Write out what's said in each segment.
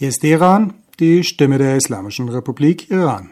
Hier ist Iran, die Stimme der Islamischen Republik Iran.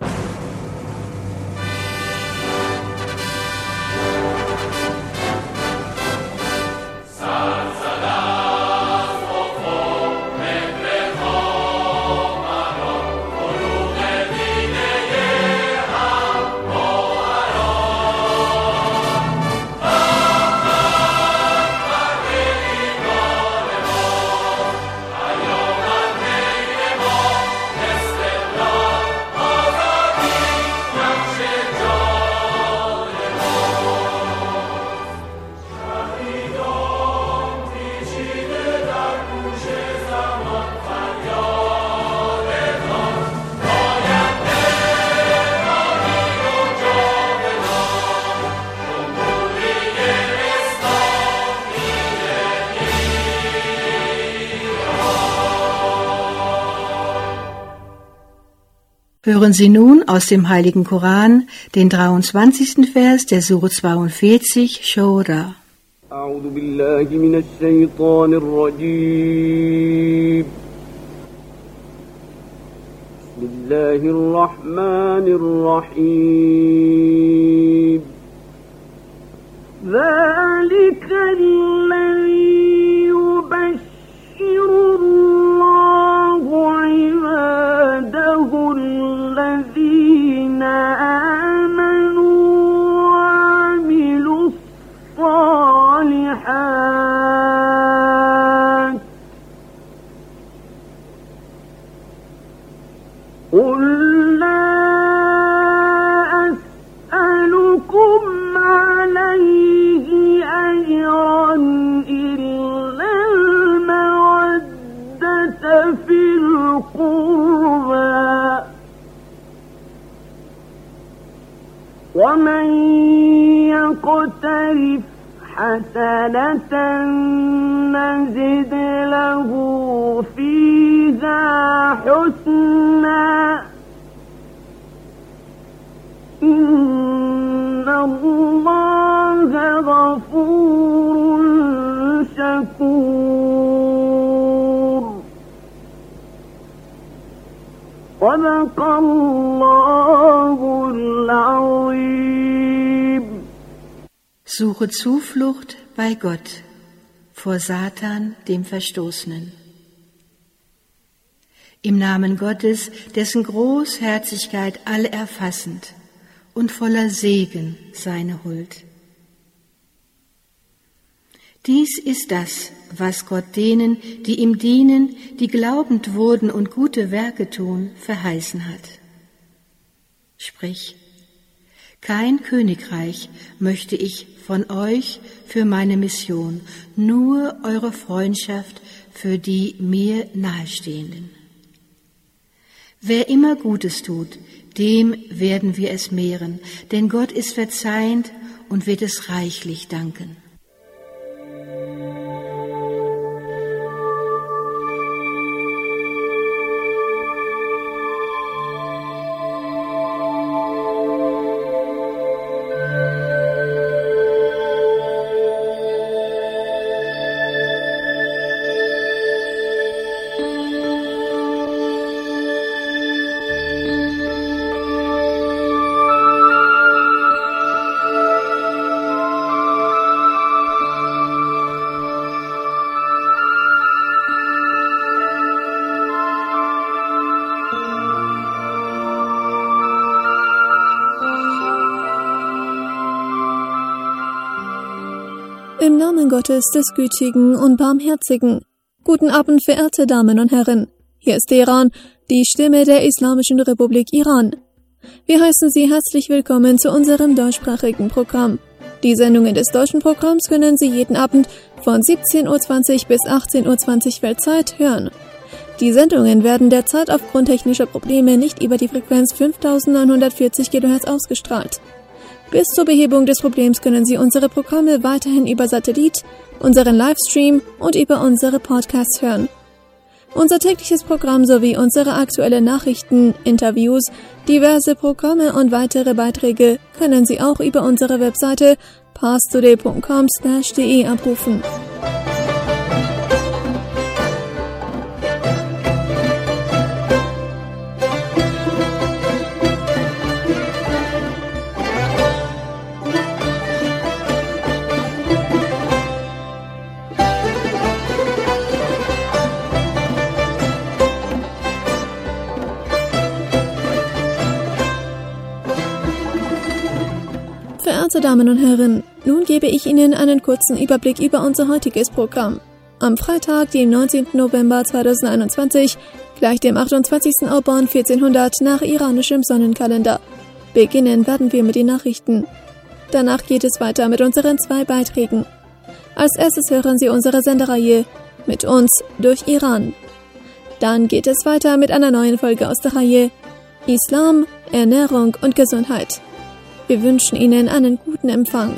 Hören Sie nun aus dem Heiligen Koran den 23. Vers der Sure 42, Shura. أعوذ بالله من الشيطان الرجيم بسم الله الرحمن الرحيم ذلك الذي يبشر الله عباده الذين آمنوا وعملوا الصالحات قل لا أسألكم عليه أجرا إلا المودة في القربى ومن يقترف حسنة نزد له فيها حسنا إن الله غفور شكور صدق الله العظيم. Suche Zuflucht bei Gott vor Satan, dem Verstoßenen. Im Namen Gottes, dessen Großherzigkeit allerfassend und voller Segen seine Huld. Dies ist das, was Gott denen, die ihm dienen, die glaubend wurden und gute Werke tun, verheißen hat. Sprich, kein Königreich möchte ich von euch für meine Mission, nur eure Freundschaft für die mir Nahestehenden. Wer immer Gutes tut, dem werden wir es mehren, denn Gott ist verzeihend und wird es reichlich danken. Im Namen Gottes, des Gütigen und Barmherzigen. Guten Abend, verehrte Damen und Herren. Hier ist Iran, die Stimme der Islamischen Republik Iran. Wir heißen Sie herzlich willkommen zu unserem deutschsprachigen Programm. Die Sendungen des deutschen Programms können Sie jeden Abend von 17:20 Uhr bis 18:20 Uhr Weltzeit hören. Die Sendungen werden derzeit aufgrund technischer Probleme nicht über die Frequenz 5940 kHz ausgestrahlt. Bis zur Behebung des Problems können Sie unsere Programme weiterhin über Satellit, unseren Livestream und über unsere Podcasts hören. Unser tägliches Programm sowie unsere aktuellen Nachrichten, Interviews, diverse Programme und weitere Beiträge können Sie auch über unsere Webseite parstoday.com/de abrufen. Verehrte Damen und Herren, nun gebe ich Ihnen einen kurzen Überblick über unser heutiges Programm. Am Freitag, dem 19. November 2021, gleich dem 28. Auban 1400 nach iranischem Sonnenkalender. Beginnen werden wir mit den Nachrichten. Danach geht es weiter mit unseren 2 Beiträgen. Als erstes hören Sie unsere Sendereihe Mit uns durch Iran. Dann geht es weiter mit einer neuen Folge aus der Reihe Islam, Ernährung und Gesundheit. Wir wünschen Ihnen einen guten Empfang.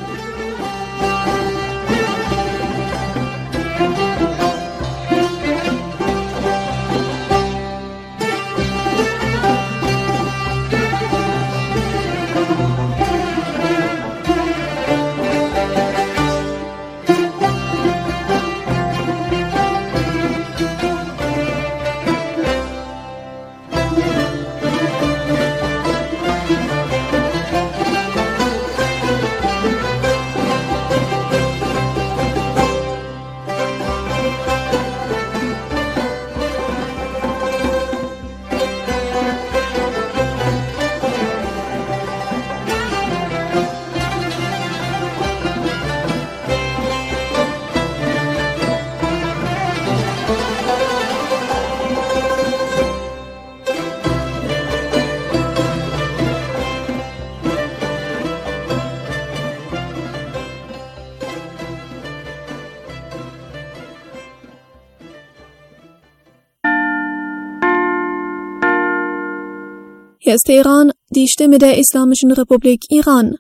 Hier ist Teheran, die Stimme der Islamischen Republik Iran.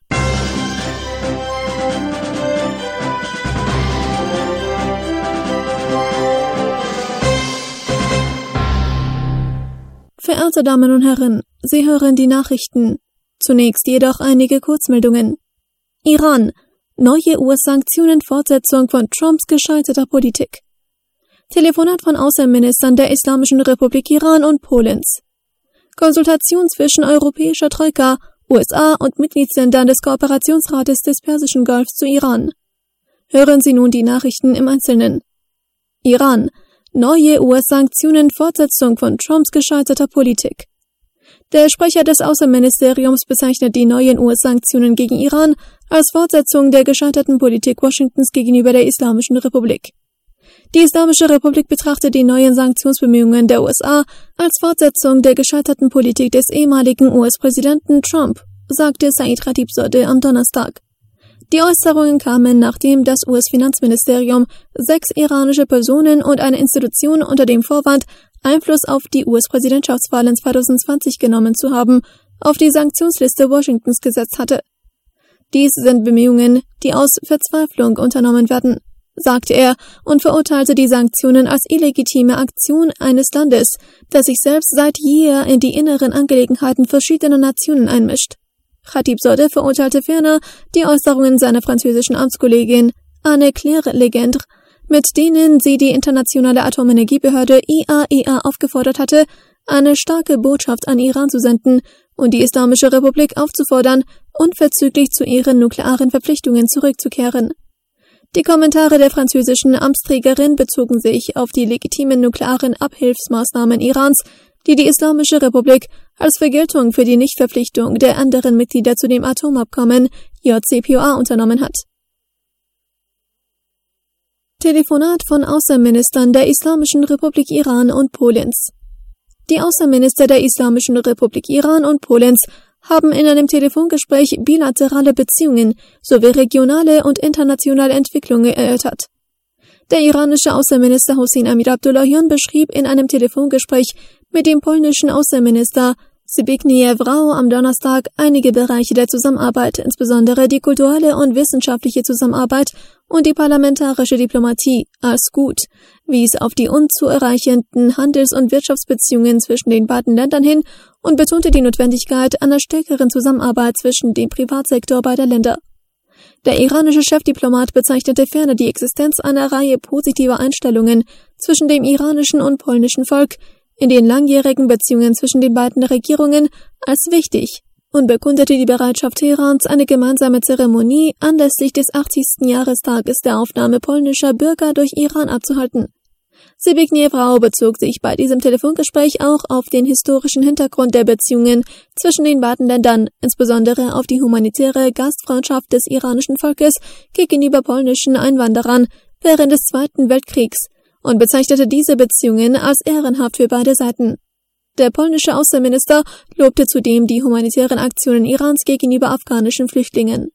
Verehrte Damen und Herren, Sie hören die Nachrichten. Zunächst jedoch einige Kurzmeldungen. Iran. Neue US-Sanktionen, Fortsetzung von Trumps gescheiterter Politik. Telefonat von Außenministern der Islamischen Republik Iran und Polens. Konsultation zwischen europäischer Troika, USA und Mitgliedsländern des Kooperationsrates des Persischen Golfs zu Iran. Hören Sie nun die Nachrichten im Einzelnen. Iran. Neue US-Sanktionen, Fortsetzung von Trumps gescheiterter Politik. Der Sprecher des Außenministeriums bezeichnet die neuen US-Sanktionen gegen Iran als Fortsetzung der gescheiterten Politik Washingtons gegenüber der Islamischen Republik. Die Islamische Republik betrachtet die neuen Sanktionsbemühungen der USA als Fortsetzung der gescheiterten Politik des ehemaligen US-Präsidenten Trump, sagte Said Khatibzadeh am Donnerstag. Die Äußerungen kamen, nachdem das US-Finanzministerium 6 iranische Personen und eine Institution unter dem Vorwand, Einfluss auf die US-Präsidentschaftswahlen 2020 genommen zu haben, auf die Sanktionsliste Washingtons gesetzt hatte. Dies sind Bemühungen, die aus Verzweiflung unternommen werden, sagte er und verurteilte die Sanktionen als illegitime Aktion eines Landes, das sich selbst seit jeher in die inneren Angelegenheiten verschiedener Nationen einmischt. Khatibzadeh verurteilte ferner die Äußerungen seiner französischen Amtskollegin Anne-Claire Legendre, mit denen sie die internationale Atomenergiebehörde IAEA aufgefordert hatte, eine starke Botschaft an Iran zu senden und die Islamische Republik aufzufordern, unverzüglich zu ihren nuklearen Verpflichtungen zurückzukehren. Die Kommentare der französischen Amtsträgerin bezogen sich auf die legitimen nuklearen Abhilfsmaßnahmen Irans, die die Islamische Republik als Vergeltung für die Nichtverpflichtung der anderen Mitglieder zu dem Atomabkommen JCPOA unternommen hat. Telefonat von Außenministern der Islamischen Republik Iran und Polens. Die Außenminister der Islamischen Republik Iran und Polens haben in einem Telefongespräch bilaterale Beziehungen sowie regionale und internationale Entwicklungen erörtert. Der iranische Außenminister Hossein Amir Abdullahian beschrieb in einem Telefongespräch mit dem polnischen Außenminister Zbigniew Rau am Donnerstag einige Bereiche der Zusammenarbeit, insbesondere die kulturelle und wissenschaftliche Zusammenarbeit und die parlamentarische Diplomatie, als gut, wies auf die unzureichenden Handels- und Wirtschaftsbeziehungen zwischen den beiden Ländern hin und betonte die Notwendigkeit einer stärkeren Zusammenarbeit zwischen dem Privatsektor beider Länder. Der iranische Chefdiplomat bezeichnete ferner die Existenz einer Reihe positiver Einstellungen zwischen dem iranischen und polnischen Volk in den langjährigen Beziehungen zwischen den beiden Regierungen als wichtig und bekundete die Bereitschaft Teherans, eine gemeinsame Zeremonie anlässlich des 80. Jahrestages der Aufnahme polnischer Bürger durch Iran abzuhalten. Zbigniew Rau bezog sich bei diesem Telefongespräch auch auf den historischen Hintergrund der Beziehungen zwischen den beiden Ländern, insbesondere auf die humanitäre Gastfreundschaft des iranischen Volkes gegenüber polnischen Einwanderern während des Zweiten Weltkriegs und bezeichnete diese Beziehungen als ehrenhaft für beide Seiten. Der polnische Außenminister lobte zudem die humanitären Aktionen Irans gegenüber afghanischen Flüchtlingen.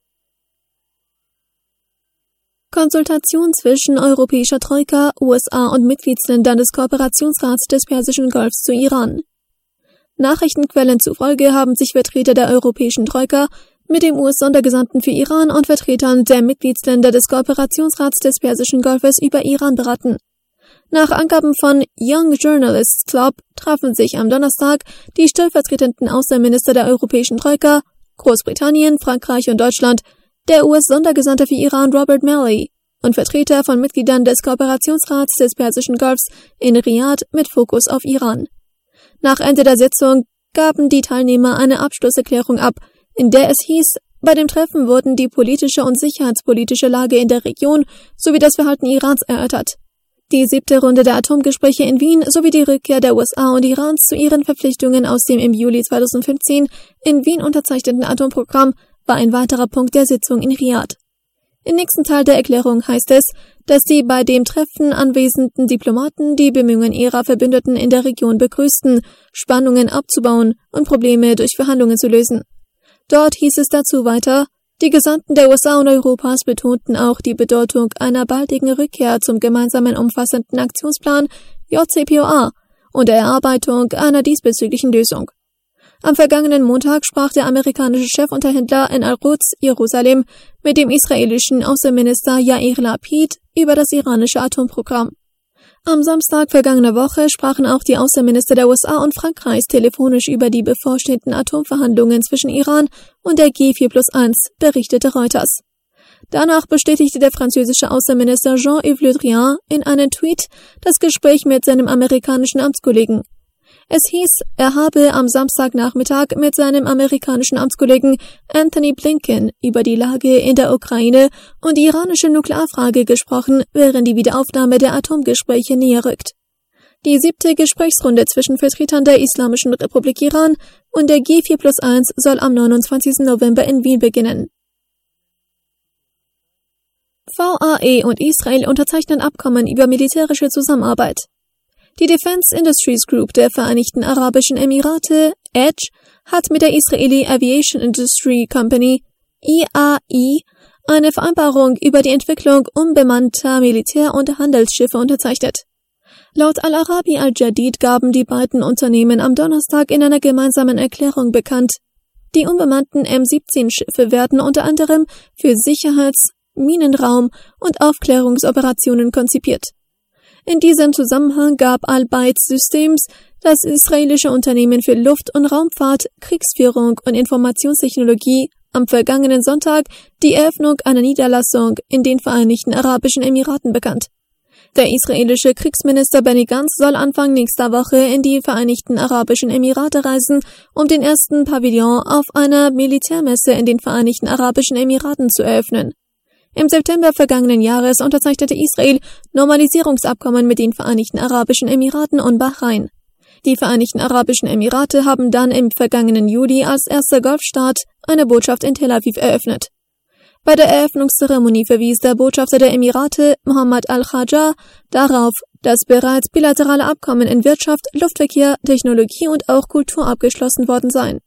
Konsultation zwischen europäischer Troika, USA und Mitgliedsländern des Kooperationsrats des Persischen Golfs zu Iran. Nachrichtenquellen zufolge haben sich Vertreter der europäischen Troika mit dem US-Sondergesandten für Iran und Vertretern der Mitgliedsländer des Kooperationsrats des Persischen Golfes über Iran beraten. Nach Angaben von Young Journalists Club trafen sich am Donnerstag die stellvertretenden Außenminister der europäischen Troika, Großbritannien, Frankreich und Deutschland, der US-Sondergesandte für Iran Robert Malley und Vertreter von Mitgliedern des Kooperationsrats des Persischen Golfs in Riad mit Fokus auf Iran. Nach Ende der Sitzung gaben die Teilnehmer eine Abschlusserklärung ab, in der es hieß, bei dem Treffen wurden die politische und sicherheitspolitische Lage in der Region sowie das Verhalten Irans erörtert. Die 7. Runde der Atomgespräche in Wien sowie die Rückkehr der USA und Irans zu ihren Verpflichtungen aus dem im Juli 2015 in Wien unterzeichneten Atomprogramm war ein weiterer Punkt der Sitzung in Riad. Im nächsten Teil der Erklärung heißt es, dass die bei dem Treffen anwesenden Diplomaten die Bemühungen ihrer Verbündeten in der Region begrüßten, Spannungen abzubauen und Probleme durch Verhandlungen zu lösen. Dort hieß es dazu weiter, die Gesandten der USA und Europas betonten auch die Bedeutung einer baldigen Rückkehr zum gemeinsamen umfassenden Aktionsplan JCPOA und der Erarbeitung einer diesbezüglichen Lösung. Am vergangenen Montag sprach der amerikanische Chefunterhändler in Al-Quds, Jerusalem, mit dem israelischen Außenminister Yair Lapid über das iranische Atomprogramm. Am Samstag vergangener Woche sprachen auch die Außenminister der USA und Frankreichs telefonisch über die bevorstehenden Atomverhandlungen zwischen Iran und der G4+1, berichtete Reuters. Danach bestätigte der französische Außenminister Jean-Yves Le Drian in einem Tweet das Gespräch mit seinem amerikanischen Amtskollegen. Es hieß, er habe am Samstagnachmittag mit seinem amerikanischen Amtskollegen Anthony Blinken über die Lage in der Ukraine und die iranische Nuklearfrage gesprochen, während die Wiederaufnahme der Atomgespräche näher rückt. Die 7. Gesprächsrunde zwischen Vertretern der Islamischen Republik Iran und der G4+1 soll am 29. November in Wien beginnen. VAE und Israel unterzeichnen Abkommen über militärische Zusammenarbeit. Die Defense Industries Group der Vereinigten Arabischen Emirate, EDGE, hat mit der Israeli Aviation Industry Company, IAI, eine Vereinbarung über die Entwicklung unbemannter Militär- und Handelsschiffe unterzeichnet. Laut Al-Arabi Al-Jadid gaben die beiden Unternehmen am Donnerstag in einer gemeinsamen Erklärung bekannt, die unbemannten M-17-Schiffe werden unter anderem für Sicherheits-, Minenraum- und Aufklärungsoperationen konzipiert. In diesem Zusammenhang gab Al-Bayt Systems, das israelische Unternehmen für Luft- und Raumfahrt, Kriegsführung und Informationstechnologie, am vergangenen Sonntag die Eröffnung einer Niederlassung in den Vereinigten Arabischen Emiraten bekannt. Der israelische Kriegsminister Benny Gantz soll Anfang nächster Woche in die Vereinigten Arabischen Emirate reisen, um den ersten Pavillon auf einer Militärmesse in den Vereinigten Arabischen Emiraten zu eröffnen. Im September vergangenen Jahres unterzeichnete Israel Normalisierungsabkommen mit den Vereinigten Arabischen Emiraten und Bahrain. Die Vereinigten Arabischen Emirate haben dann im vergangenen Juli als erster Golfstaat eine Botschaft in Tel Aviv eröffnet. Bei der Eröffnungszeremonie verwies der Botschafter der Emirate, Mohammed Al-Khaja, darauf, dass bereits bilaterale Abkommen in Wirtschaft, Luftverkehr, Technologie und auch Kultur abgeschlossen worden seien.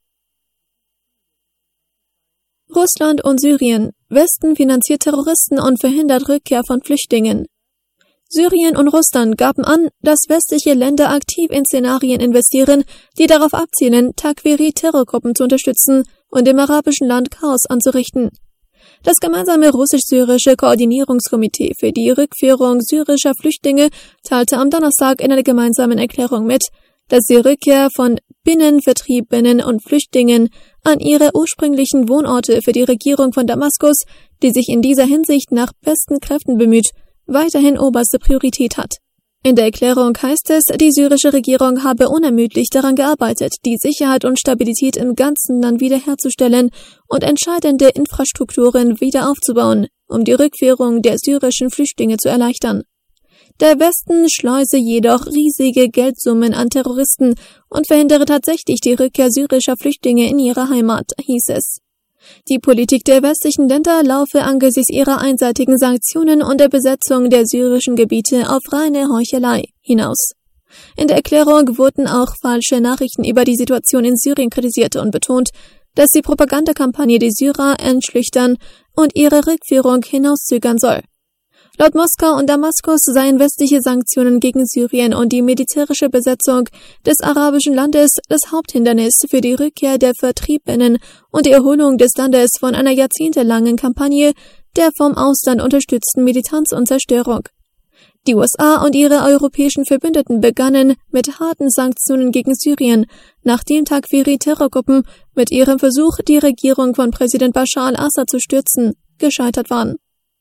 Russland und Syrien. Westen finanziert Terroristen und verhindert Rückkehr von Flüchtlingen. Syrien und Russland gaben an, dass westliche Länder aktiv in Szenarien investieren, die darauf abzielen, Takweri-Terrorgruppen zu unterstützen und im arabischen Land Chaos anzurichten. Das gemeinsame russisch-syrische Koordinierungskomitee für die Rückführung syrischer Flüchtlinge teilte am Donnerstag in einer gemeinsamen Erklärung mit, dass die Rückkehr von Binnenvertriebenen und Flüchtlingen an ihre ursprünglichen Wohnorte für die Regierung von Damaskus, die sich in dieser Hinsicht nach besten Kräften bemüht, weiterhin oberste Priorität hat. In der Erklärung heißt es, die syrische Regierung habe unermüdlich daran gearbeitet, die Sicherheit und Stabilität im ganzen Land wiederherzustellen und entscheidende Infrastrukturen wieder aufzubauen, um die Rückführung der syrischen Flüchtlinge zu erleichtern. Der Westen schleuse jedoch riesige Geldsummen an Terroristen und verhindere tatsächlich die Rückkehr syrischer Flüchtlinge in ihre Heimat, hieß es. Die Politik der westlichen Länder laufe angesichts ihrer einseitigen Sanktionen und der Besetzung der syrischen Gebiete auf reine Heuchelei hinaus. In der Erklärung wurden auch falsche Nachrichten über die Situation in Syrien kritisiert und betont, dass die Propagandakampagne die Syrer entschlüchtern und ihre Rückführung hinauszögern soll. Laut Moskau und Damaskus seien westliche Sanktionen gegen Syrien und die militärische Besetzung des arabischen Landes das Haupthindernis für die Rückkehr der Vertriebenen und die Erholung des Landes von einer jahrzehntelangen Kampagne der vom Ausland unterstützten Militanz und Zerstörung. Die USA und ihre europäischen Verbündeten begannen mit harten Sanktionen gegen Syrien, nachdem Takfiri-Terrorgruppen mit ihrem Versuch, die Regierung von Präsident Bashar al-Assad zu stürzen, gescheitert waren.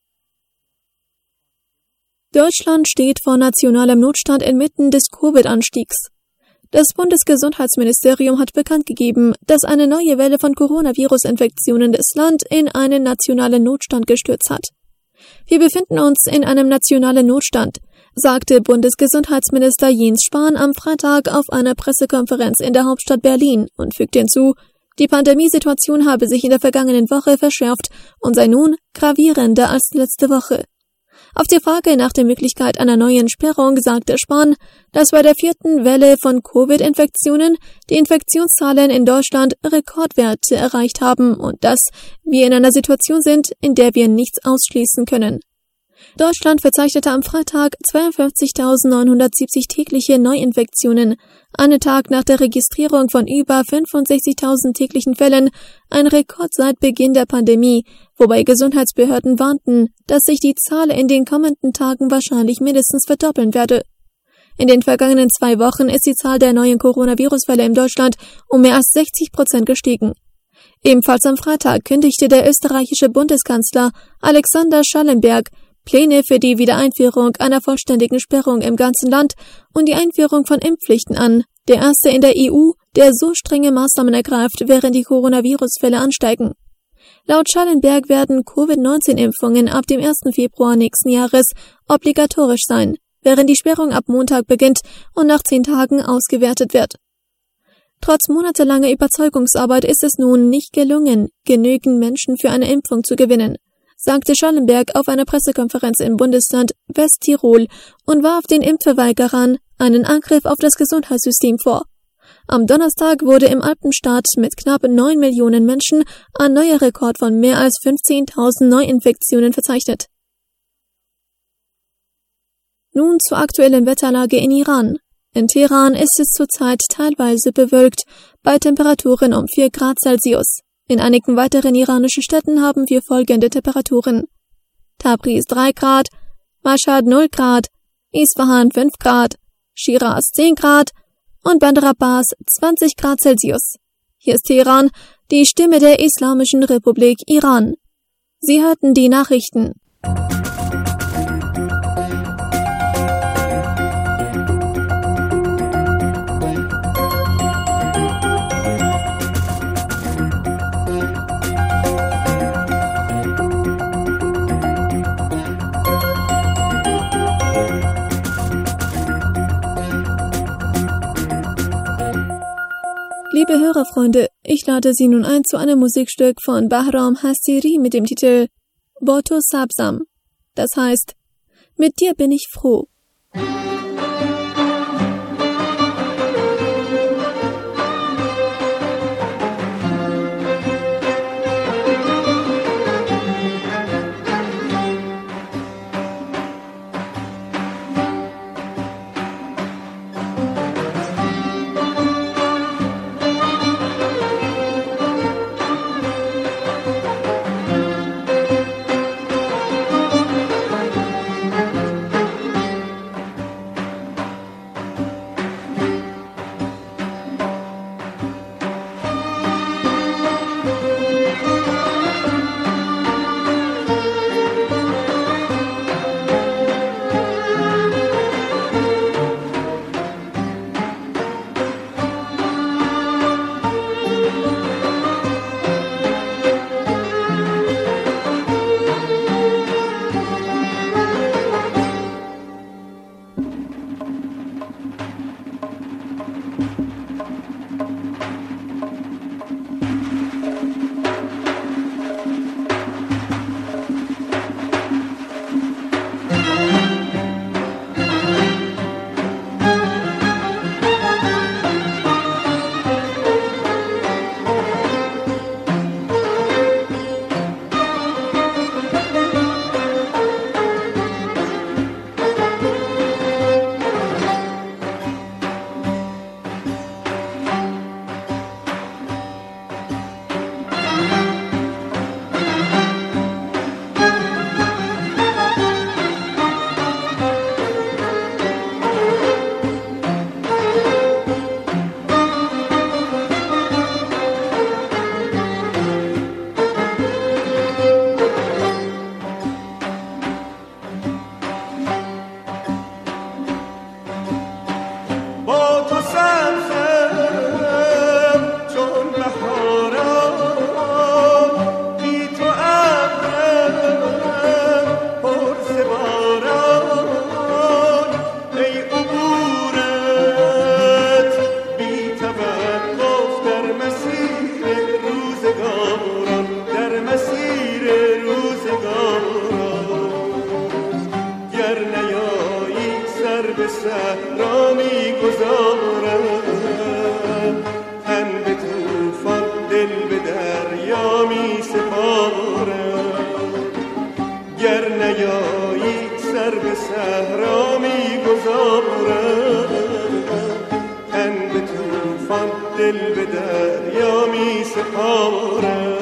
Deutschland steht vor nationalem Notstand inmitten des Covid-Anstiegs. Das Bundesgesundheitsministerium hat bekannt gegeben, dass eine neue Welle von Coronavirus-Infektionen das Land in einen nationalen Notstand gestürzt hat. Wir befinden uns in einem nationalen Notstand, sagte Bundesgesundheitsminister Jens Spahn am Freitag auf einer Pressekonferenz in der Hauptstadt Berlin und fügte hinzu, die Pandemiesituation habe sich in der vergangenen Woche verschärft und sei nun gravierender als letzte Woche. Auf die Frage nach der Möglichkeit einer neuen Sperrung sagte Spahn, dass bei der 4. Welle von Covid-Infektionen die Infektionszahlen in Deutschland Rekordwerte erreicht haben und dass wir in einer Situation sind, in der wir nichts ausschließen können. Deutschland verzeichnete am Freitag 52.970 tägliche Neuinfektionen, einen Tag nach der Registrierung von über 65.000 täglichen Fällen, ein Rekord seit Beginn der Pandemie, wobei Gesundheitsbehörden warnten, dass sich die Zahl in den kommenden Tagen wahrscheinlich mindestens verdoppeln werde. In den vergangenen 2 Wochen ist die Zahl der neuen Coronavirus-Fälle in Deutschland um mehr als 60% gestiegen. Ebenfalls am Freitag kündigte der österreichische Bundeskanzler Alexander Schallenberg Pläne für die Wiedereinführung einer vollständigen Sperrung im ganzen Land und die Einführung von Impfpflichten an, der erste in der EU, der so strenge Maßnahmen ergreift, während die Coronavirus-Fälle ansteigen. Laut Schallenberg werden Covid-19-Impfungen ab dem 1. Februar nächsten Jahres obligatorisch sein, während die Sperrung ab Montag beginnt und nach 10 Tagen ausgewertet wird. Trotz monatelanger Überzeugungsarbeit ist es nun nicht gelungen, genügend Menschen für eine Impfung zu gewinnen, sagte Schallenberg auf einer Pressekonferenz im Bundesland Westtirol und warf den Impfverweigerern einen Angriff auf das Gesundheitssystem vor. Am Donnerstag wurde im Alpenstaat mit knapp 9 Millionen Menschen ein neuer Rekord von mehr als 15.000 Neuinfektionen verzeichnet. Nun zur aktuellen Wetterlage in Iran. In Teheran ist es zurzeit teilweise bewölkt, bei Temperaturen um 4 Grad Celsius. In einigen weiteren iranischen Städten haben wir folgende Temperaturen: Tabriz 3 Grad, Mashhad 0 Grad, Isfahan 5 Grad, Shiraz 10 Grad und Bandar Abbas 20 Grad Celsius. Hier ist Teheran, die Stimme der Islamischen Republik Iran. Sie hörten die Nachrichten. Liebe Hörerfreunde, ich lade Sie nun ein zu einem Musikstück von Bahram Hassiri mit dem Titel Boto Sabsam. Das heißt, mit dir bin ich froh. به صحرا می‌گذارم، تن به طوفان دل به دریا می‌سپارم. گر نیایی سر به صحرا می‌گذارم، تن به طوفان دل به دریا می‌سپارم.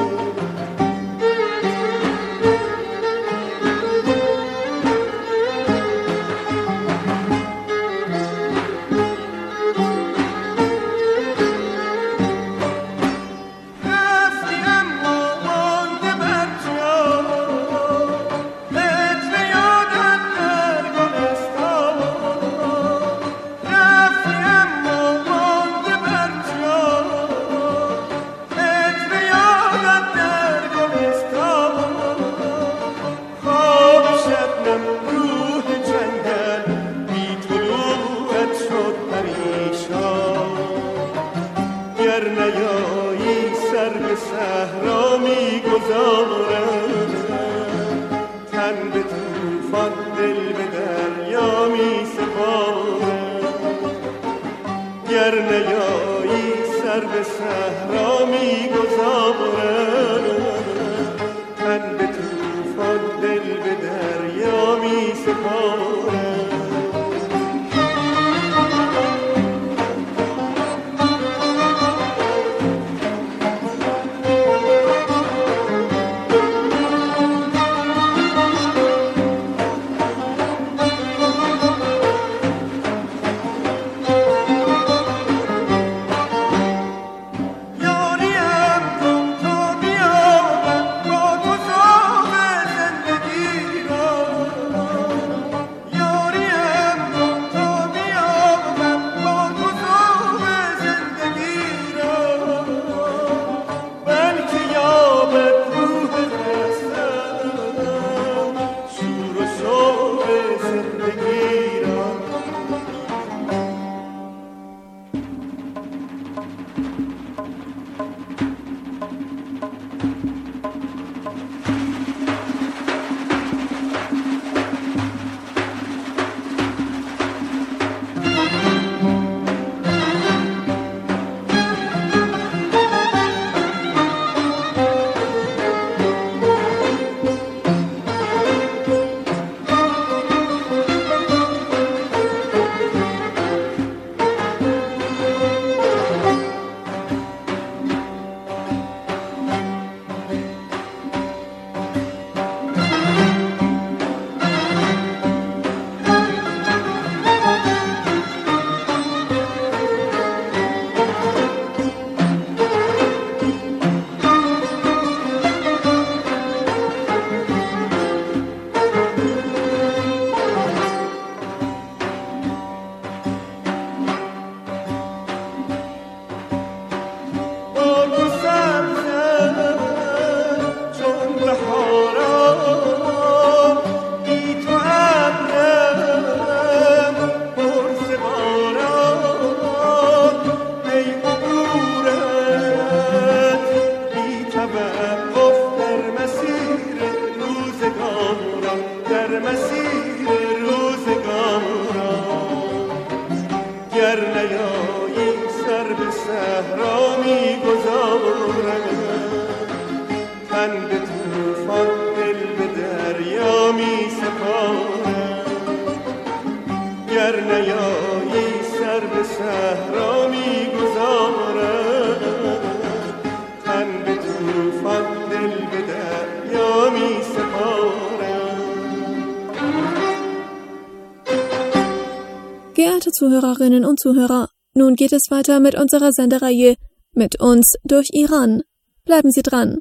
Geehrte Zuhörerinnen und Zuhörer, nun geht es weiter mit unserer Sendereihe Mit uns durch Iran. Bleiben Sie dran.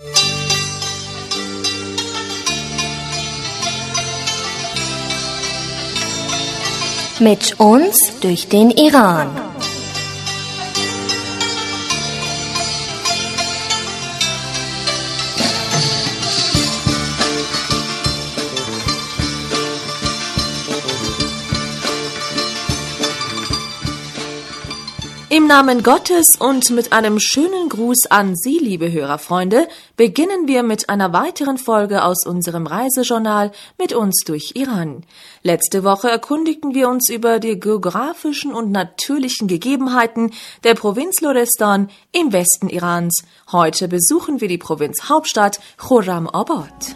Mit uns durch den Iran. Im Namen Gottes und mit einem schönen Gruß an Sie, liebe Hörerfreunde, beginnen wir mit einer weiteren Folge aus unserem Reisejournal mit uns durch Iran. Letzte Woche erkundigten wir uns über die geografischen und natürlichen Gegebenheiten der Provinz Lorestan im Westen Irans. Heute besuchen wir die Provinzhauptstadt Khorramabad.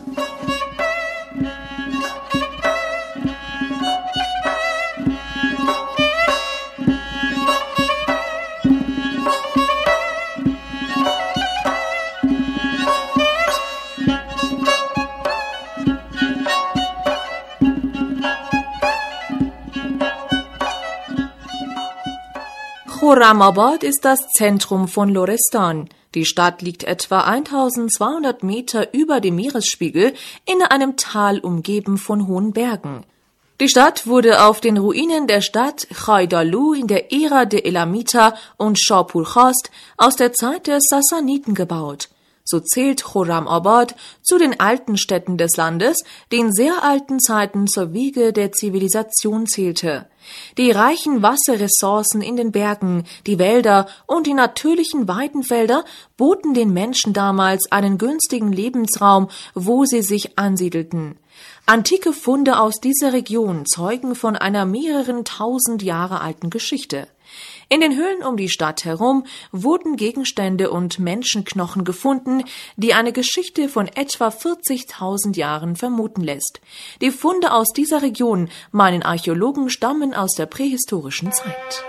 Khorramabad ist das Zentrum von Lorestan. Die Stadt liegt etwa 1200 Meter über dem Meeresspiegel in einem Tal umgeben von hohen Bergen. Die Stadt wurde auf den Ruinen der Stadt Khaydalu in der Ära der Elamiter und Shapur-Khast aus der Zeit der Sassaniden gebaut. So zählt Khorramabad zu den alten Städten des Landes, die in sehr alten Zeiten zur Wiege der Zivilisation zählte. Die reichen Wasserressourcen in den Bergen, die Wälder und die natürlichen Weidenfelder boten den Menschen damals einen günstigen Lebensraum, wo sie sich ansiedelten. Antike Funde aus dieser Region zeugen von einer mehreren tausend Jahre alten Geschichte. In den Höhlen um die Stadt herum wurden Gegenstände und Menschenknochen gefunden, die eine Geschichte von etwa 40.000 Jahren vermuten lässt. Die Funde aus dieser Region, meinen Archäologen, stammen aus der prähistorischen Zeit.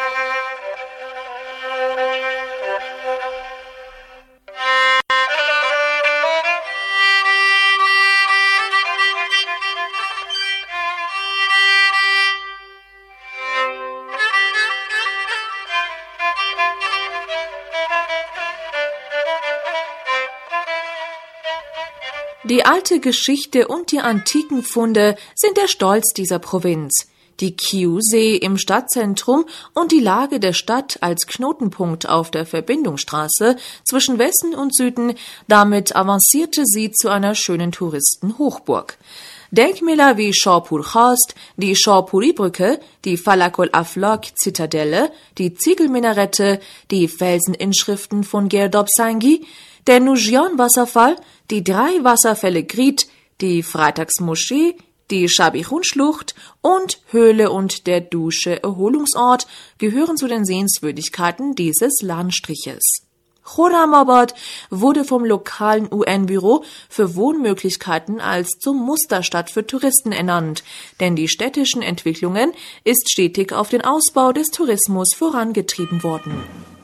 Die alte Geschichte und die antiken Funde sind der Stolz dieser Provinz. Die Kiu-See im Stadtzentrum und die Lage der Stadt als Knotenpunkt auf der Verbindungsstraße zwischen Westen und Süden, damit avancierte sie zu einer schönen Touristenhochburg. Denkmäler wie Shapur-Khast, die Shapuri-Brücke, die Falakol-Aflaq-Zitadelle, die Ziegelminarette, die Felseninschriften von Gerdobsangi, der Nujian-Wasserfall, die 3 Wasserfälle Grit, die Freitagsmoschee, die Shabichun-Schlucht und Höhle und der Dusche Erholungsort gehören zu den Sehenswürdigkeiten dieses Landstriches. Khorramabad wurde vom lokalen UN-Büro für Wohnmöglichkeiten als zur Musterstadt für Touristen ernannt, denn die städtischen Entwicklungen ist stetig auf den Ausbau des Tourismus vorangetrieben worden.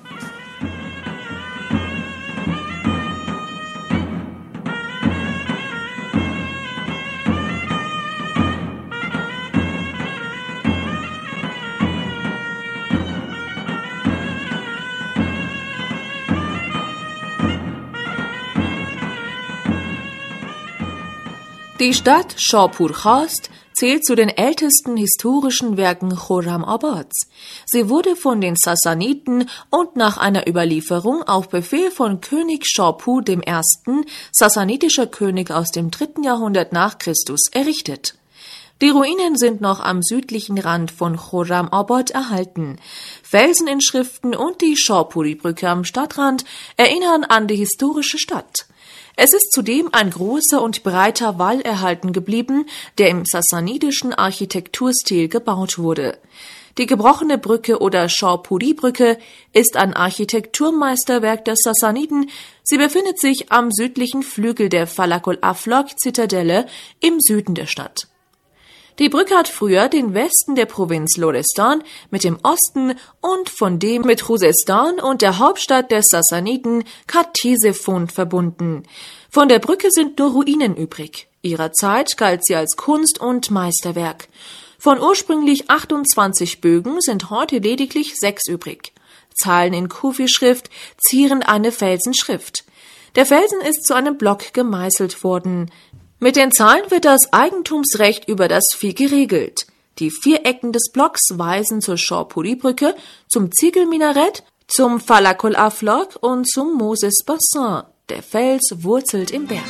Die Stadt Shapur-Khast zählt zu den ältesten historischen Werken Khorramabads. Sie wurde von den Sassaniden und nach einer Überlieferung auf Befehl von König Shapur I., sassanidischer König aus dem 3. Jahrhundert nach Christus, errichtet. Die Ruinen sind noch am südlichen Rand von Khorramabad erhalten. Felseninschriften und die Shapuri-Brücke am Stadtrand erinnern an die historische Stadt. Es ist zudem ein großer und breiter Wall erhalten geblieben, der im sassanidischen Architekturstil gebaut wurde. Die gebrochene Brücke oder Shapuri-Brücke ist ein Architekturmeisterwerk der Sassaniden. Sie befindet sich am südlichen Flügel der Falakol-Aflaq-Zitadelle im Süden der Stadt. Die Brücke hat früher den Westen der Provinz Lorestan mit dem Osten und von dem mit Khuzestan und der Hauptstadt der Sassaniden Ctesiphon verbunden. Von der Brücke sind nur Ruinen übrig. Ihrer Zeit galt sie als Kunst- und Meisterwerk. Von ursprünglich 28 Bögen sind heute lediglich 6 übrig. Zahlen in Kufi-Schrift zieren eine Felsenschrift. Der Felsen ist zu einem Block gemeißelt worden. Mit den Zahlen wird das Eigentumsrecht über das Vieh geregelt. Die 4 Ecken des Blocks weisen zur Shapuri-Brücke, zum Ziegelminarett, zum Falakol-Aflaq und zum Moses-Bassin. Der Fels wurzelt im Berg.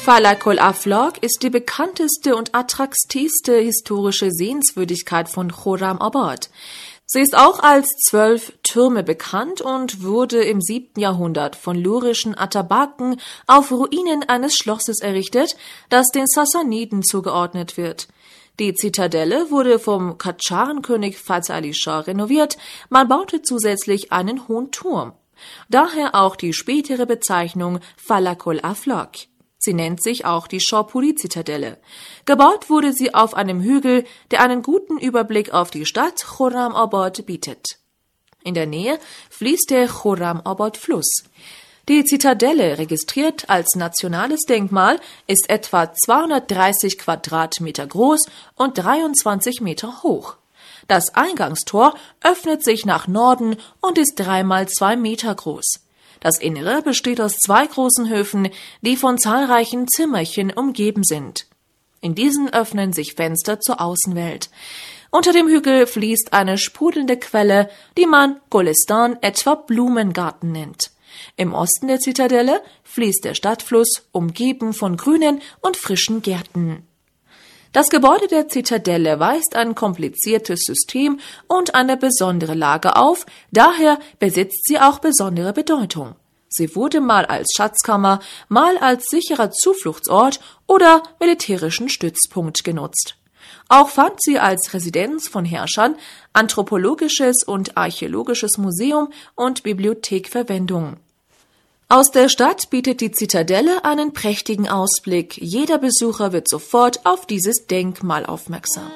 Falakol Aflaq ist die bekannteste und attraktivste historische Sehenswürdigkeit von Khorramabad. Sie ist auch als 12 Türme bekannt und wurde im 7. Jahrhundert von lurischen Atabaken auf Ruinen eines Schlosses errichtet, das den Sassaniden zugeordnet wird. Die Zitadelle wurde vom Kadscharen-König Fath Ali Shah renoviert, man baute zusätzlich einen hohen Turm. Daher auch die spätere Bezeichnung Falakol Aflaq. Sie nennt sich auch die Shahpuri-Zitadelle. Gebaut wurde sie auf einem Hügel, der einen guten Überblick auf die Stadt Khorramabad bietet. In der Nähe fließt der Khorramabad-Fluss. Die Zitadelle, registriert als nationales Denkmal, ist etwa 230 Quadratmeter groß und 23 Meter hoch. Das Eingangstor öffnet sich nach Norden und ist 3 mal 2 Meter groß. Das Innere besteht aus 2 großen Höfen, die von zahlreichen Zimmerchen umgeben sind. In diesen öffnen sich Fenster zur Außenwelt. Unter dem Hügel fließt eine sprudelnde Quelle, die man Golestan, etwa Blumengarten nennt. Im Osten der Zitadelle fließt der Stadtfluss, umgeben von grünen und frischen Gärten. Das Gebäude der Zitadelle weist ein kompliziertes System und eine besondere Lage auf, daher besitzt sie auch besondere Bedeutung. Sie wurde mal als Schatzkammer, mal als sicherer Zufluchtsort oder militärischen Stützpunkt genutzt. Auch fand sie als Residenz von Herrschern, anthropologisches und archäologisches Museum und Bibliothek Verwendung. Aus der Stadt bietet die Zitadelle einen prächtigen Ausblick. Jeder Besucher wird sofort auf dieses Denkmal aufmerksam.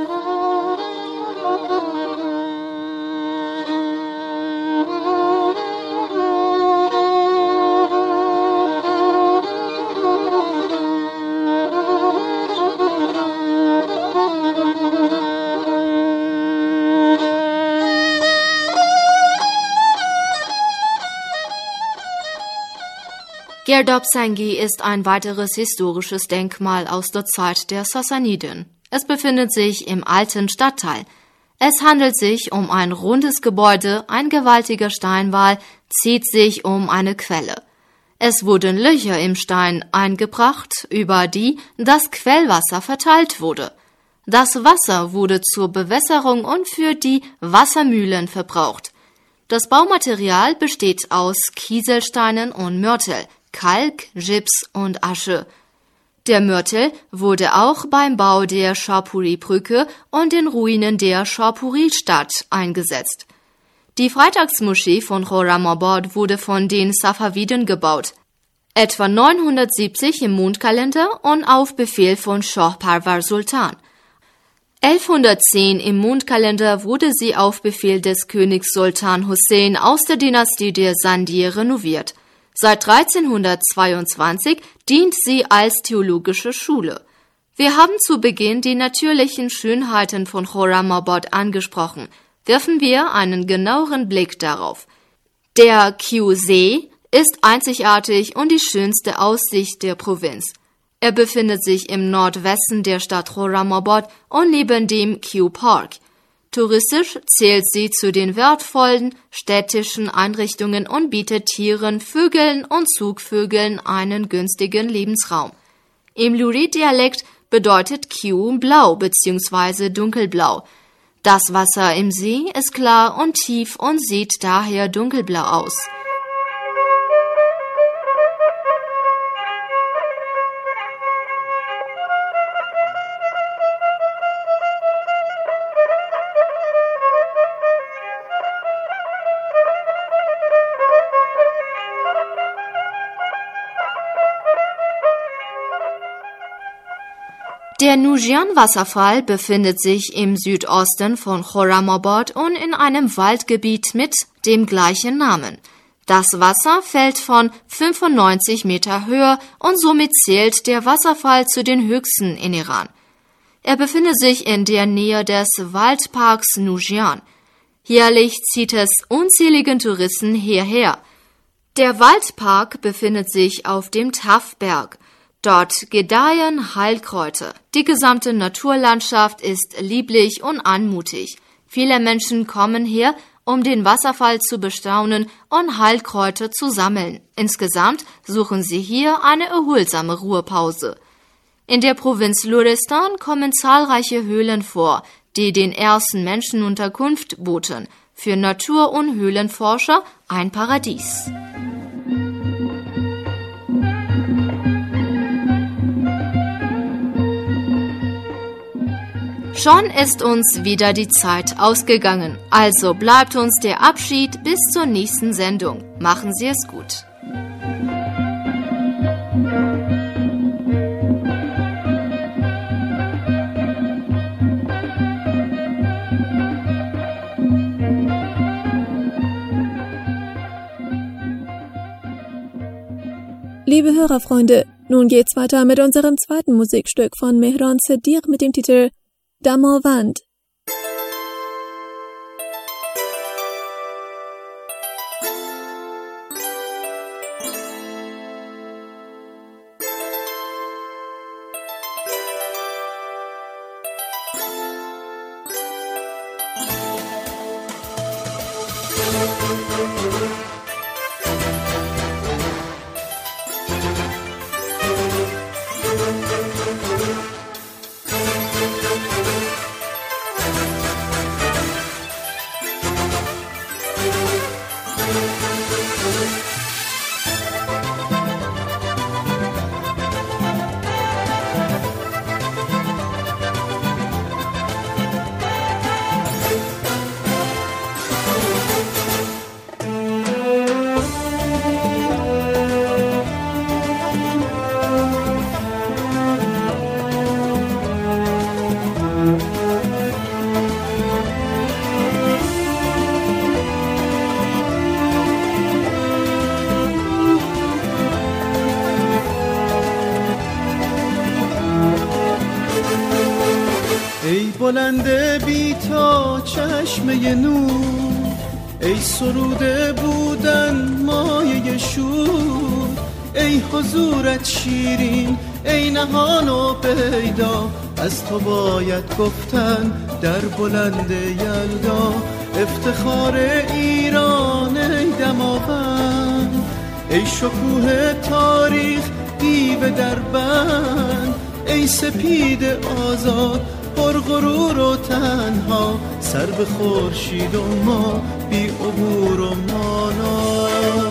Gerdab-Sengi ist ein weiteres historisches Denkmal aus der Zeit der Sassaniden. Es befindet sich im alten Stadtteil. Es handelt sich um ein rundes Gebäude, ein gewaltiger Steinwall zieht sich um eine Quelle. Es wurden Löcher im Stein eingebracht, über die das Quellwasser verteilt wurde. Das Wasser wurde zur Bewässerung und für die Wassermühlen verbraucht. Das Baumaterial besteht aus Kieselsteinen und Mörtel, Kalk, Gips und Asche. Der Mörtel wurde auch beim Bau der Shahpuri-Brücke und den Ruinen der Shahpuri-Stadt eingesetzt. Die Freitagsmoschee von Khorramabad wurde von den Safaviden gebaut, etwa 970 im Mondkalender und auf Befehl von Shah Parvar Sultan. 1110 im Mondkalender wurde sie auf Befehl des Königs Sultan Hussein aus der Dynastie der Sandhir renoviert. Seit 1322 dient sie als theologische Schule. Wir haben zu Beginn die natürlichen Schönheiten von Khorramabad angesprochen. Werfen wir einen genaueren Blick darauf. Der Kyu-See ist einzigartig und die schönste Aussicht der Provinz. Er befindet sich im Nordwesten der Stadt Khorramabad und neben dem Kyu-Park. Touristisch zählt sie zu den wertvollen städtischen Einrichtungen und bietet Tieren, Vögeln und Zugvögeln einen günstigen Lebensraum. Im Lurid-Dialekt bedeutet Kyu blau bzw. dunkelblau. Das Wasser im See ist klar und tief und sieht daher dunkelblau aus. Der Nujian-Wasserfall befindet sich im Südosten von Khorramabad und in einem Waldgebiet mit dem gleichen Namen. Das Wasser fällt von 95 Meter Höhe und somit zählt der Wasserfall zu den höchsten in Iran. Er befindet sich in der Nähe des Waldparks Nujian. Jährlich zieht es unzähligen Touristen hierher. Der Waldpark befindet sich auf dem Tafberg. Dort gedeihen Heilkräuter. Die gesamte Naturlandschaft ist lieblich und anmutig. Viele Menschen kommen her, um den Wasserfall zu bestaunen und Heilkräuter zu sammeln. Insgesamt suchen sie hier eine erholsame Ruhepause. In der Provinz Luristan kommen zahlreiche Höhlen vor, die den ersten Menschen Unterkunft boten. Für Natur- und Höhlenforscher ein Paradies. Schon ist uns wieder die Zeit ausgegangen, also bleibt uns der Abschied bis zur nächsten Sendung. Machen Sie es gut. Liebe Hörerfreunde, nun geht's weiter mit unserem zweiten Musikstück von Mehran Siddiq mit dem Titel Damavand. بلنده بی تا چشمه نور، ای سروده بودن مایه شور، ای حضورت شیرین، ای نهان و پیدا، از تو باید گفتن در بلند یلدا. افتخار ایران ای دماوند، ای شکوه تاریخ دیو در بند، ای سپید آزاد پر غرور و تنها، سر به خورشید و ما بی عبور و مانا.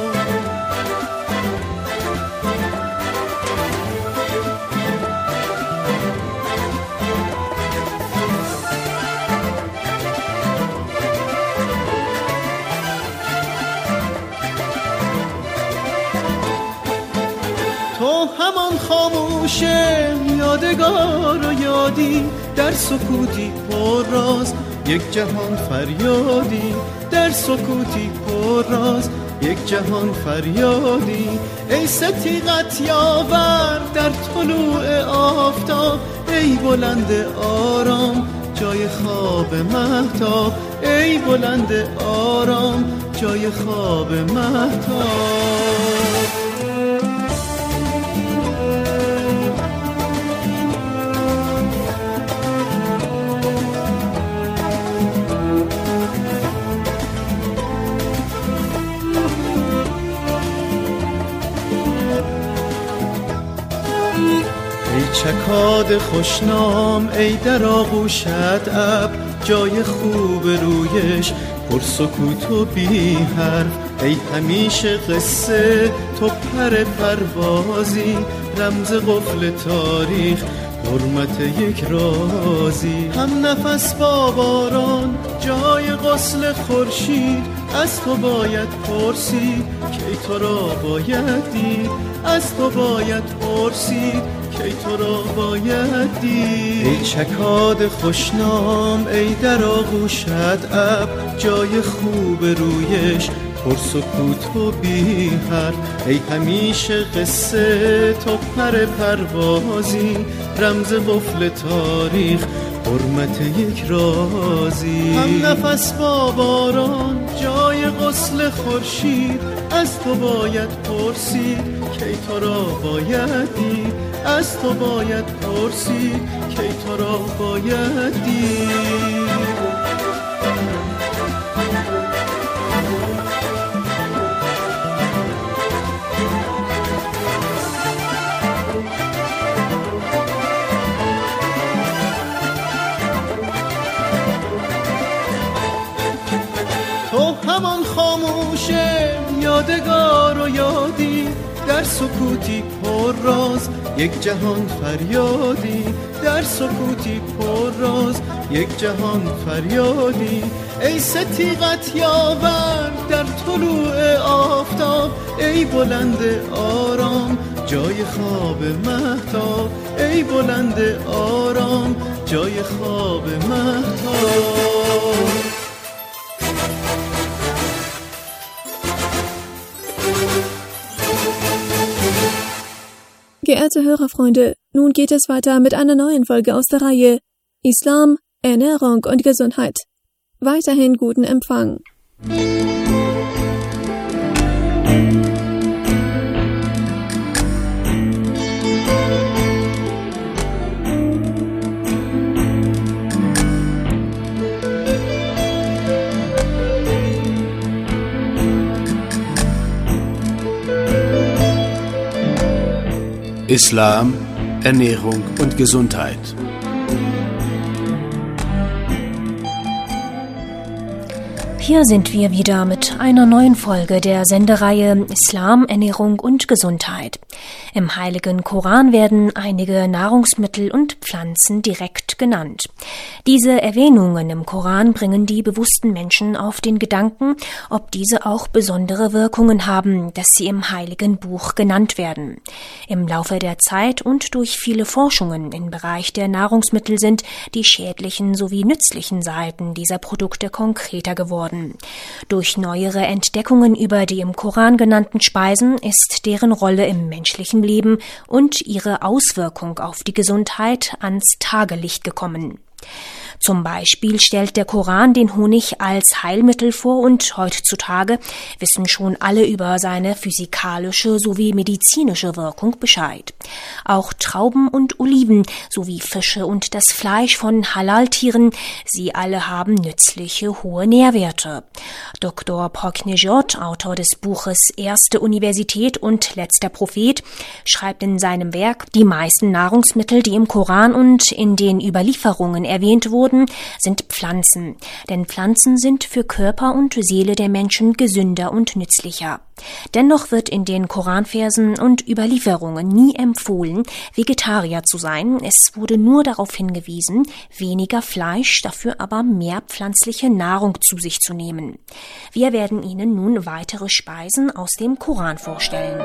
تو همان خاموشه یادگار و یادی، در سکوتی پر راز یک جهان فریادی، در سکوتی پر راز یک جهان فریادی. ای ستیغت یاور در طلوع آفتاب، ای بلند آرام جای خواب مهتاب، ای بلند آرام جای خواب مهتاب. چکاد خوشنام ای در آغوشت ابر، جای خوب رویش پر سکوت و بی حرف، ای همیشه قصه تو پر پروازی، رمز قفل تاریخ حرمت یک رازی. هم نفس با باران جای غسل خورشید، از تو باید پرسید کی تو را باید دید، از تو باید پرسید کی تو را باید دید. ای چکاد خوشنام ای در آغوشت ابر، جای خوب رویش پر سکوت و بی حرف، ای همیشه قصه تو پر پروازی، رمز قفل تاریخ حرمت یک رازی. هم نفس با باران جای غسل خورشید، از تو باید پرسید کی تو را باید دید، از تو باید پرسید کی تو را باید دید. یادگار و یادی در سکوتی پر راز، یک جهان فریادی در سکوتی پر راز، یک جهان فریادی. ای ستیغت یاور در طلوع آفتاب، ای بلند آرام جای خواب مهتاب، ای بلند آرام جای خواب مهتاب. Geehrte Hörerfreunde, nun geht es weiter mit einer neuen Folge aus der Reihe Islam, Ernährung und Gesundheit. Weiterhin guten Empfang. Islam, Ernährung und Gesundheit. Hier sind wir wieder mit einer neuen Folge der Sendereihe Islam, Ernährung und Gesundheit. Im Heiligen Koran werden einige Nahrungsmittel und Pflanzen direkt genannt. Diese Erwähnungen im Koran bringen die bewussten Menschen auf den Gedanken, ob diese auch besondere Wirkungen haben, dass sie im Heiligen Buch genannt werden. Im Laufe der Zeit und durch viele Forschungen im Bereich der Nahrungsmittel sind die schädlichen sowie nützlichen Seiten dieser Produkte konkreter geworden. Durch neuere Entdeckungen über die im Koran genannten Speisen ist deren Rolle im menschlichen Leben und ihre Auswirkung auf die Gesundheit ans Tageslicht gekommen. Zum Beispiel stellt der Koran den Honig als Heilmittel vor und heutzutage wissen schon alle über seine physikalische sowie medizinische Wirkung Bescheid. Auch Trauben und Oliven sowie Fische und das Fleisch von Halal-Tieren, sie alle haben nützliche hohe Nährwerte. Dr. Proknejot, Autor des Buches Erste Universität und letzter Prophet, schreibt in seinem Werk, die meisten Nahrungsmittel, die im Koran und in den Überlieferungen erwähnt wurden, sind Pflanzen, denn Pflanzen sind für Körper und Seele der Menschen gesünder und nützlicher. Dennoch wird in den Koranversen und Überlieferungen nie empfohlen, Vegetarier zu sein. Es wurde nur darauf hingewiesen, weniger Fleisch, dafür aber mehr pflanzliche Nahrung zu sich zu nehmen. Wir werden Ihnen nun weitere Speisen aus dem Koran vorstellen.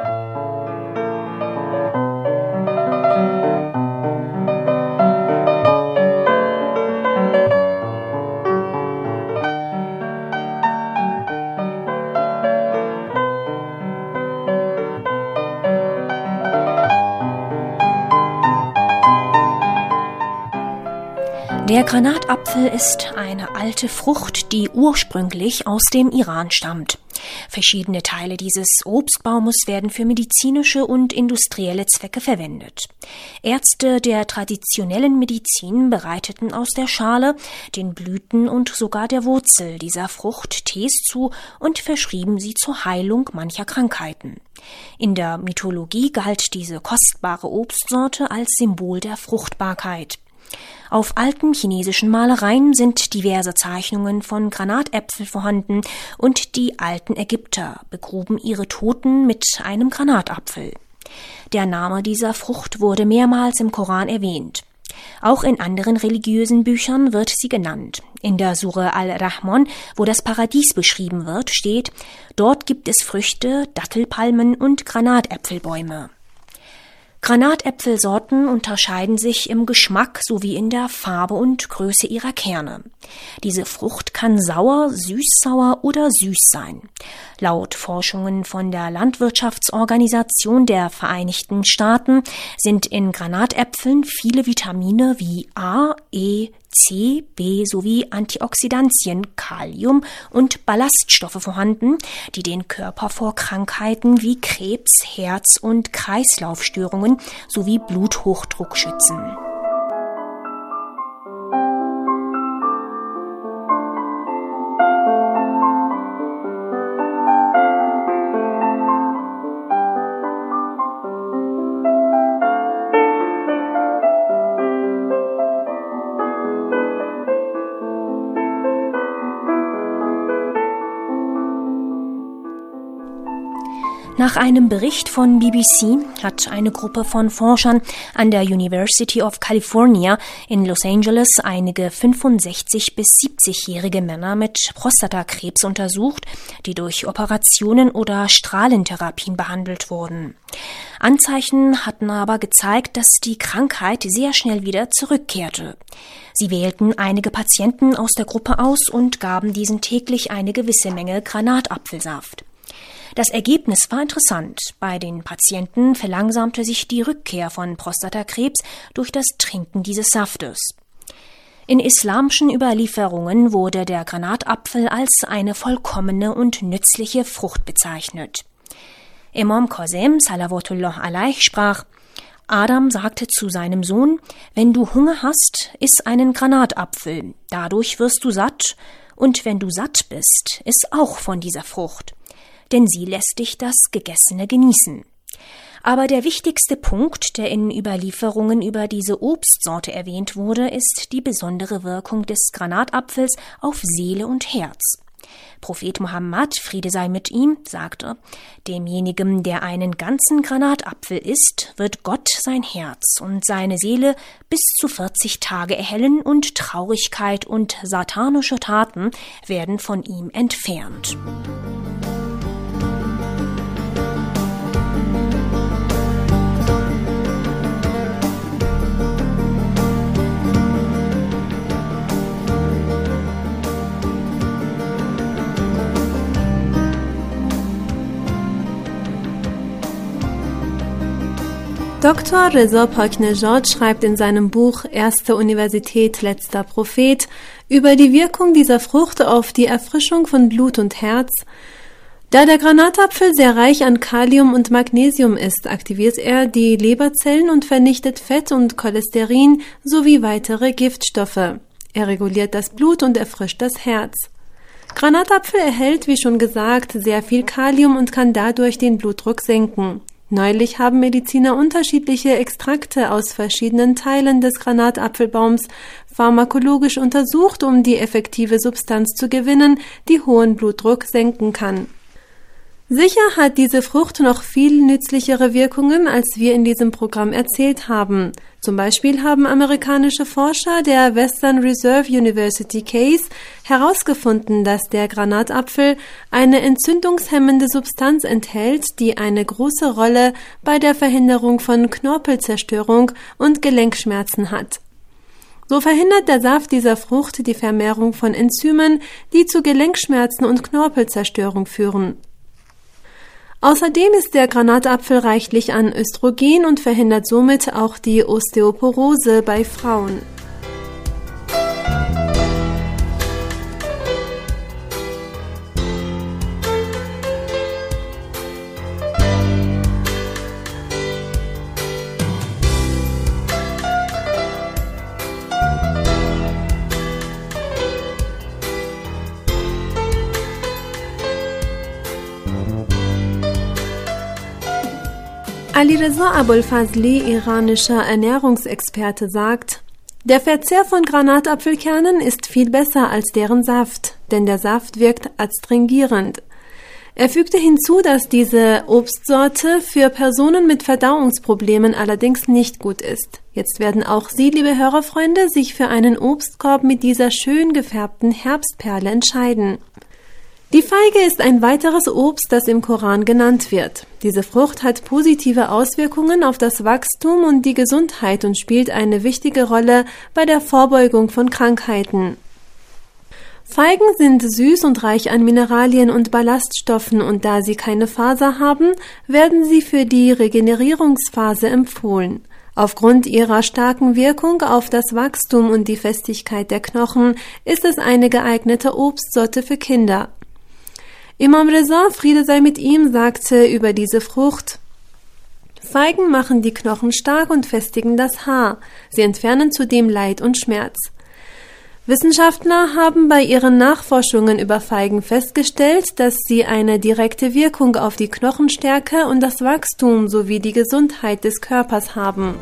Der Granatapfel ist eine alte Frucht, die ursprünglich aus dem Iran stammt. Verschiedene Teile dieses Obstbaumes werden für medizinische und industrielle Zwecke verwendet. Ärzte der traditionellen Medizin bereiteten aus der Schale, den Blüten und sogar der Wurzel dieser Frucht Tees zu und verschrieben sie zur Heilung mancher Krankheiten. In der Mythologie galt diese kostbare Obstsorte als Symbol der Fruchtbarkeit. Auf alten chinesischen Malereien sind diverse Zeichnungen von Granatäpfel vorhanden und die alten Ägypter begruben ihre Toten mit einem Granatapfel. Der Name dieser Frucht wurde mehrmals im Koran erwähnt. Auch in anderen religiösen Büchern wird sie genannt. In der Sure Al-Rahman, wo das Paradies beschrieben wird, steht: Dort gibt es Früchte, Dattelpalmen und Granatäpfelbäume. Granatäpfelsorten unterscheiden sich im Geschmack sowie in der Farbe und Größe ihrer Kerne. Diese Frucht kann sauer, süß-sauer oder süß sein. Laut Forschungen von der Landwirtschaftsorganisation der Vereinigten Staaten sind in Granatäpfeln viele Vitamine wie A, E, C, B sowie Antioxidantien, Kalium und Ballaststoffe vorhanden, die den Körper vor Krankheiten wie Krebs, Herz- und Kreislaufstörungen sowie Bluthochdruck schützen. Nach einem Bericht von BBC hat eine Gruppe von Forschern an der University of California in Los Angeles einige 65- bis 70-jährige Männer mit Prostatakrebs untersucht, die durch Operationen oder Strahlentherapien behandelt wurden. Anzeichen hatten aber gezeigt, dass die Krankheit sehr schnell wieder zurückkehrte. Sie wählten einige Patienten aus der Gruppe aus und gaben diesen täglich eine gewisse Menge Granatapfelsaft. Das Ergebnis war interessant. Bei den Patienten verlangsamte sich die Rückkehr von Prostatakrebs durch das Trinken dieses Saftes. In islamischen Überlieferungen wurde der Granatapfel als eine vollkommene und nützliche Frucht bezeichnet. Imam Qasem Salawatullah alaih sprach: Adam sagte zu seinem Sohn: Wenn du Hunger hast, iss einen Granatapfel, dadurch wirst du satt, und wenn du satt bist, iss auch von dieser Frucht, denn sie lässt dich das Gegessene genießen. Aber der wichtigste Punkt, der in Überlieferungen über diese Obstsorte erwähnt wurde, ist die besondere Wirkung des Granatapfels auf Seele und Herz. Prophet Muhammad, Friede sei mit ihm, sagte: Demjenigen, der einen ganzen Granatapfel isst, wird Gott sein Herz und seine Seele bis zu 40 Tage erhellen, und Traurigkeit und satanische Taten werden von ihm entfernt. Dr. Reza Paknejad schreibt in seinem Buch Erste Universität, letzter Prophet über die Wirkung dieser Frucht auf die Erfrischung von Blut und Herz: Da der Granatapfel sehr reich an Kalium und Magnesium ist, aktiviert er die Leberzellen und vernichtet Fett und Cholesterin sowie weitere Giftstoffe. Er reguliert das Blut und erfrischt das Herz. Granatapfel erhält, wie schon gesagt, sehr viel Kalium und kann dadurch den Blutdruck senken. Neulich haben Mediziner unterschiedliche Extrakte aus verschiedenen Teilen des Granatapfelbaums pharmakologisch untersucht, um die effektive Substanz zu gewinnen, die hohen Blutdruck senken kann. Sicher hat diese Frucht noch viel nützlichere Wirkungen, als wir in diesem Programm erzählt haben. Zum Beispiel haben amerikanische Forscher der Western Reserve University Case herausgefunden, dass der Granatapfel eine entzündungshemmende Substanz enthält, die eine große Rolle bei der Verhinderung von Knorpelzerstörung und Gelenkschmerzen hat. So verhindert der Saft dieser Frucht die Vermehrung von Enzymen, die zu Gelenkschmerzen und Knorpelzerstörung führen. Außerdem ist der Granatapfel reichlich an Östrogen und verhindert somit auch die Osteoporose bei Frauen. Alireza Abolfazli, iranischer Ernährungsexperte, sagt: Der Verzehr von Granatapfelkernen ist viel besser als deren Saft, denn der Saft wirkt adstringierend. Er fügte hinzu, dass diese Obstsorte für Personen mit Verdauungsproblemen allerdings nicht gut ist. Jetzt werden auch Sie, liebe Hörerfreunde, sich für einen Obstkorb mit dieser schön gefärbten Herbstperle entscheiden. Die Feige ist ein weiteres Obst, das im Koran genannt wird. Diese Frucht hat positive Auswirkungen auf das Wachstum und die Gesundheit und spielt eine wichtige Rolle bei der Vorbeugung von Krankheiten. Feigen sind süß und reich an Mineralien und Ballaststoffen, und da sie keine Faser haben, werden sie für die Regenerierungsphase empfohlen. Aufgrund ihrer starken Wirkung auf das Wachstum und die Festigkeit der Knochen ist es eine geeignete Obstsorte für Kinder. Imam Reza, Friede sei mit ihm, sagte über diese Frucht: Feigen machen die Knochen stark und festigen das Haar. Sie entfernen zudem Leid und Schmerz. Wissenschaftler haben bei ihren Nachforschungen über Feigen festgestellt, dass sie eine direkte Wirkung auf die Knochenstärke und das Wachstum sowie die Gesundheit des Körpers haben.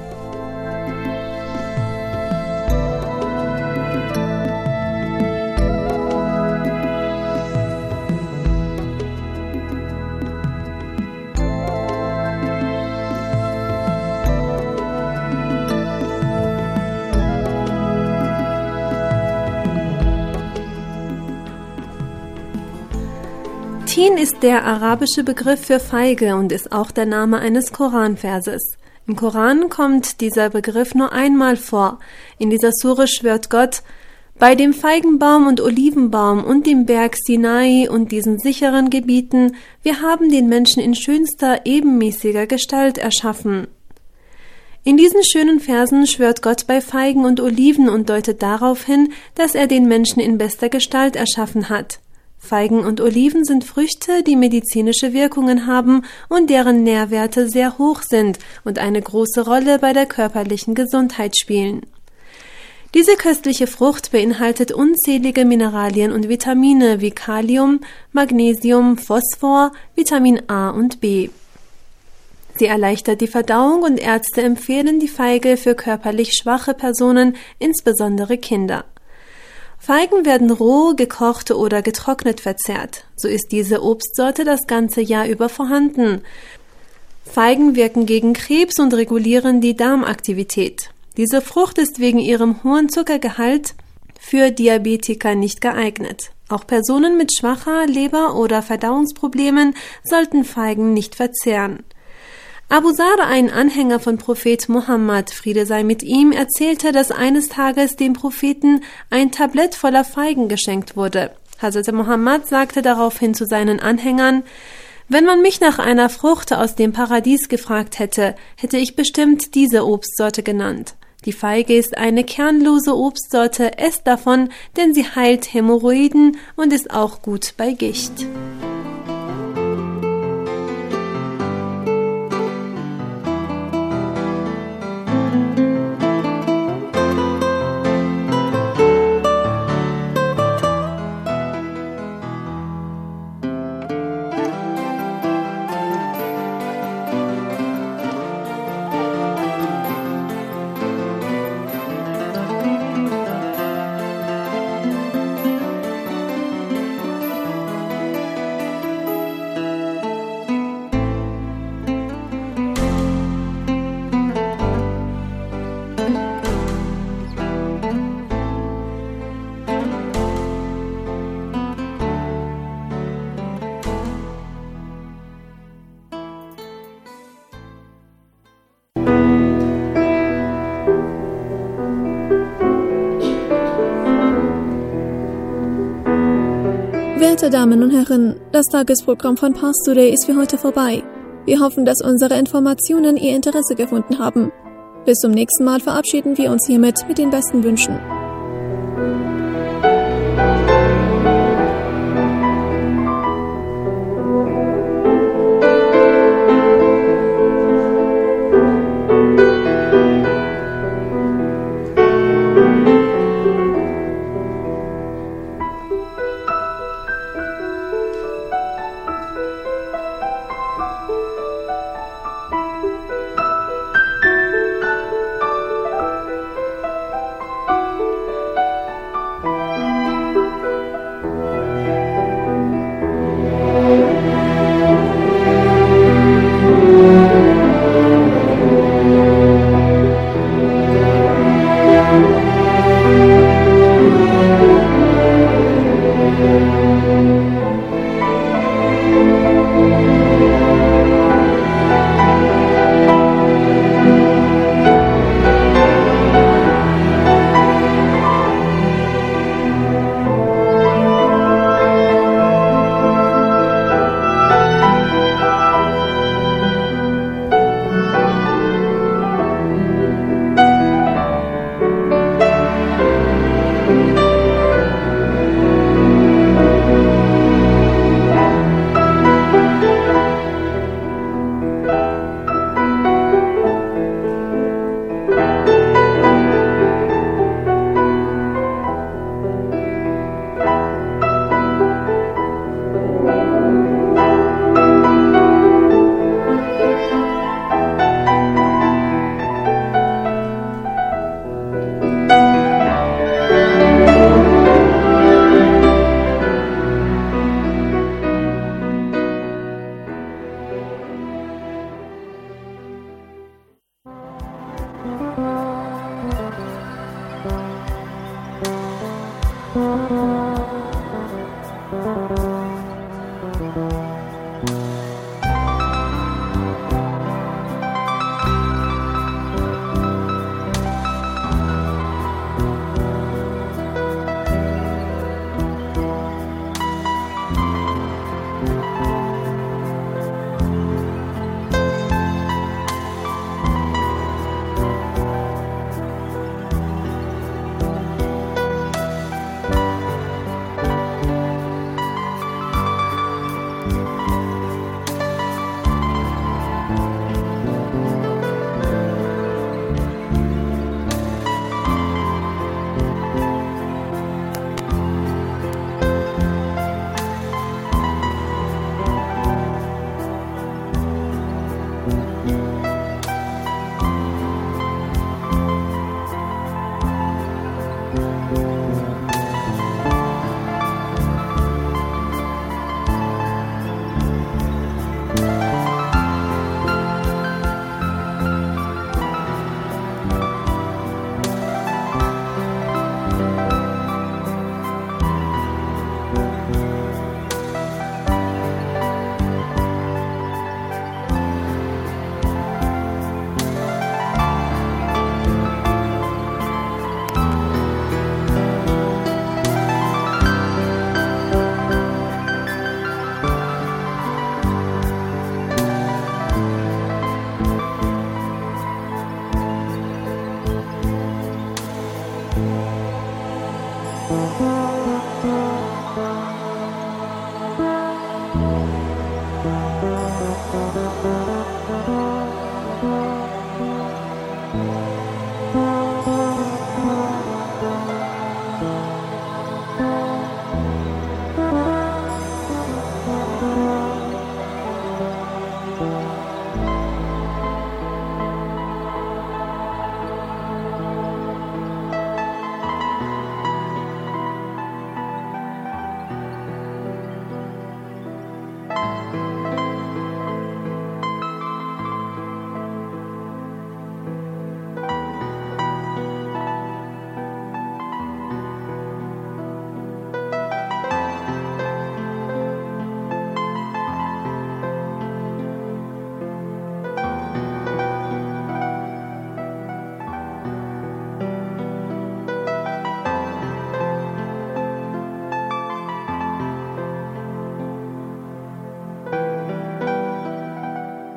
Tin ist der arabische Begriff für Feige und ist auch der Name eines Koranverses. Im Koran kommt dieser Begriff nur einmal vor. In dieser Sure schwört Gott: Bei dem Feigenbaum und Olivenbaum und dem Berg Sinai und diesen sicheren Gebieten, wir haben den Menschen in schönster, ebenmäßiger Gestalt erschaffen. In diesen schönen Versen schwört Gott bei Feigen und Oliven und deutet darauf hin, dass er den Menschen in bester Gestalt erschaffen hat. Feigen und Oliven sind Früchte, die medizinische Wirkungen haben und deren Nährwerte sehr hoch sind und eine große Rolle bei der körperlichen Gesundheit spielen. Diese köstliche Frucht beinhaltet unzählige Mineralien und Vitamine wie Kalium, Magnesium, Phosphor, Vitamin A und B. Sie erleichtert die Verdauung und Ärzte empfehlen die Feige für körperlich schwache Personen, insbesondere Kinder. Feigen werden roh, gekocht oder getrocknet verzehrt. So ist diese Obstsorte das ganze Jahr über vorhanden. Feigen wirken gegen Krebs und regulieren die Darmaktivität. Diese Frucht ist wegen ihrem hohen Zuckergehalt für Diabetiker nicht geeignet. Auch Personen mit schwacher Leber- oder Verdauungsproblemen sollten Feigen nicht verzehren. Abu Zar, ein Anhänger von Prophet Mohammed, Friede sei mit ihm, erzählte, dass eines Tages dem Propheten ein Tablett voller Feigen geschenkt wurde. Hazrat Mohammed sagte daraufhin zu seinen Anhängern: Wenn man mich nach einer Frucht aus dem Paradies gefragt hätte, hätte ich bestimmt diese Obstsorte genannt. Die Feige ist eine kernlose Obstsorte, esst davon, denn sie heilt Hämorrhoiden und ist auch gut bei Gicht. Werte Damen und Herren, das Tagesprogramm von Pars Today ist für heute vorbei. Wir hoffen, dass unsere Informationen Ihr Interesse gefunden haben. Bis zum nächsten Mal verabschieden wir uns hiermit mit den besten Wünschen.